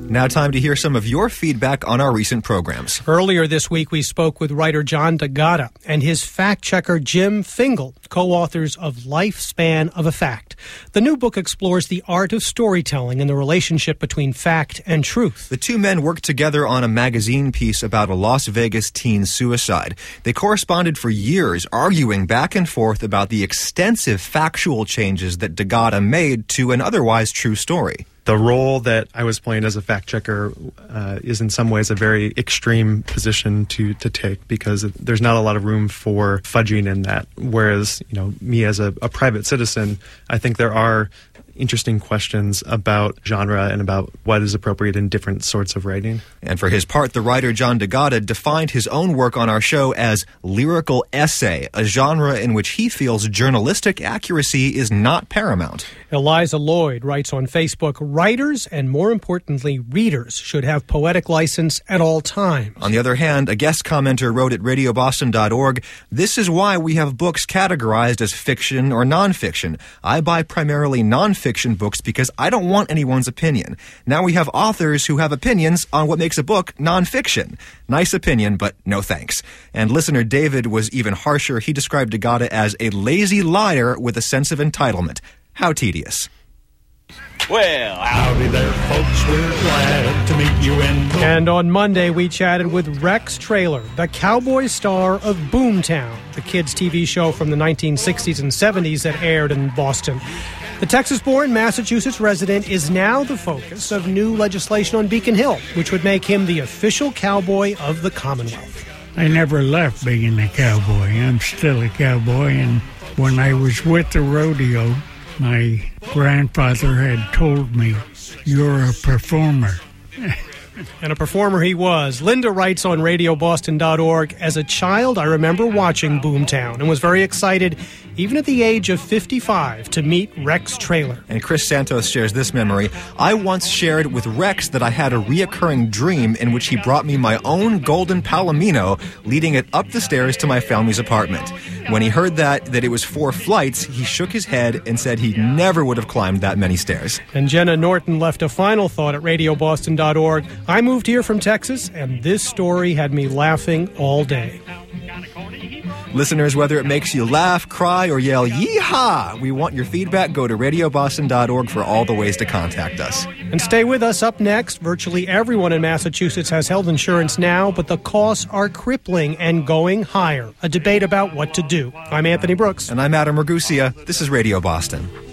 Now time to hear some of your feedback on our recent programs. Earlier this week, we spoke with writer John DeGatta and his fact-checker Jim Fingal, co-authors of Lifespan of a Fact. The new book explores the art of storytelling and the relationship between fact and truth. The two men worked together on a magazine piece about a Las Vegas teen suicide. They corresponded for years, arguing back and forth about the extensive factual changes that DeGatta made to an otherwise true story. The role that I was playing as a fact-checker is in some ways a very extreme position to take, because there's not a lot of room for fudging in that. Whereas, me as a private citizen, I think there are interesting questions about genre and about what is appropriate in different sorts of writing. And for his part, the writer John DeGatta defined his own work on our show as lyrical essay, a genre in which he feels journalistic accuracy is not paramount. Eliza Lloyd writes on Facebook, writers and, more importantly, readers should have poetic license at all times. On the other hand, a guest commenter wrote at radioboston.org, this is why we have books categorized as fiction or nonfiction. I buy primarily nonfiction books because I don't want anyone's opinion. Now we have authors who have opinions on what makes a book nonfiction. Nice opinion, but no thanks. And listener David was even harsher. He described DeGatta as a lazy liar with a sense of entitlement. How tedious. Well, howdy there, folks. We're glad to meet you in... And on Monday, we chatted with Rex Traylor, the cowboy star of Boomtown, the kids' TV show from the 1960s and 70s that aired in Boston. The Texas-born Massachusetts resident is now the focus of new legislation on Beacon Hill, which would make him the official cowboy of the Commonwealth. I never left being a cowboy. I'm still a cowboy, and when I was with the rodeo, my grandfather had told me, "You're a performer." And a performer he was. Linda writes on radioboston.org, as a child, I remember watching Boomtown and was very excited, even at the age of 55, to meet Rex Traylor. And Chris Santos shares this memory. I once shared with Rex that I had a reoccurring dream in which he brought me my own golden palomino, leading it up the stairs to my family's apartment. When he heard that it was 4 flights, he shook his head and said he never would have climbed that many stairs. And Jenna Norton left a final thought at radioboston.org. I moved here from Texas, and this story had me laughing all day. Listeners, whether it makes you laugh, cry, or yell, yeehaw, we want your feedback. Go to radioboston.org for all the ways to contact us. And stay with us. Up next, virtually everyone in Massachusetts has health insurance now, but the costs are crippling and going higher. A debate about what to do. I'm Anthony Brooks. And I'm Adam Ragusia. This is Radio Boston.